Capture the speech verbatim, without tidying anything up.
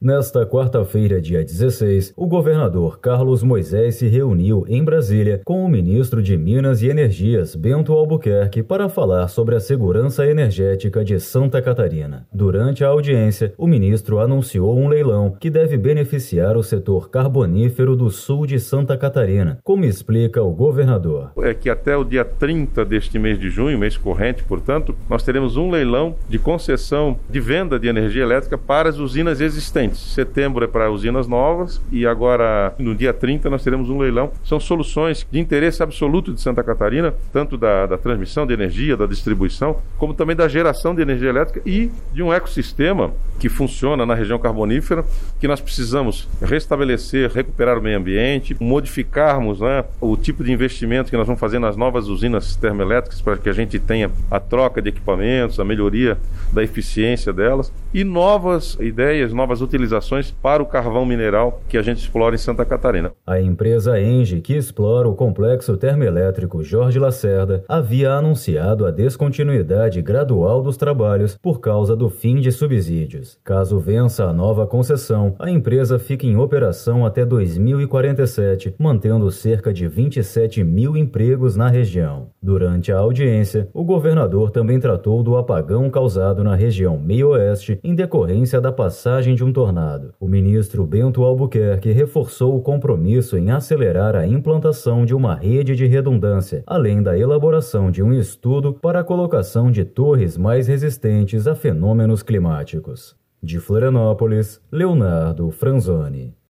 Nesta quarta-feira, dia dezesseis, o governador Carlos Moisés se reuniu em Brasília com o ministro de Minas e Energias, Bento Albuquerque, para falar sobre a segurança energética de Santa Catarina. Durante a audiência, o ministro anunciou um leilão que deve beneficiar o setor carbonífero do sul de Santa Catarina, como explica o governador. É que até o dia trinta deste mês de junho, mês corrente, portanto, nós teremos um leilão de concessão de venda de energia elétrica para as usinas existentes. Setembro é para usinas novas e agora no dia trinta nós teremos um leilão. São soluções de interesse absoluto de Santa Catarina, tanto da, da transmissão de energia, da distribuição, como também da geração de energia elétrica e de um ecossistema que funciona na região carbonífera, que nós precisamos restabelecer, recuperar o meio ambiente, modificarmos, né, o tipo de investimento que nós vamos fazer nas novas usinas termoelétricas para que a gente tenha a troca de equipamentos, a melhoria da eficiência delas e novas ideias, novas utilizações para o carvão mineral que a gente explora em Santa Catarina. A empresa Engie, que explora o complexo termoelétrico Jorge Lacerda, havia anunciado a descontinuidade gradual dos trabalhos por causa do fim de subsídios. Caso vença a nova concessão, a empresa fica em operação até dois mil e quarenta e sete, mantendo cerca de vinte e sete mil empregos na região. Durante a audiência, o governador também tratou do apagão causado na região meio-oeste em decorrência da passagem de um tornado. O ministro Bento Albuquerque reforçou o compromisso em acelerar a implantação de uma rede de redundância, além da elaboração de um estudo para a colocação de torres mais resistentes a fenômenos climáticos. De Florianópolis, Leonardo Franzoni.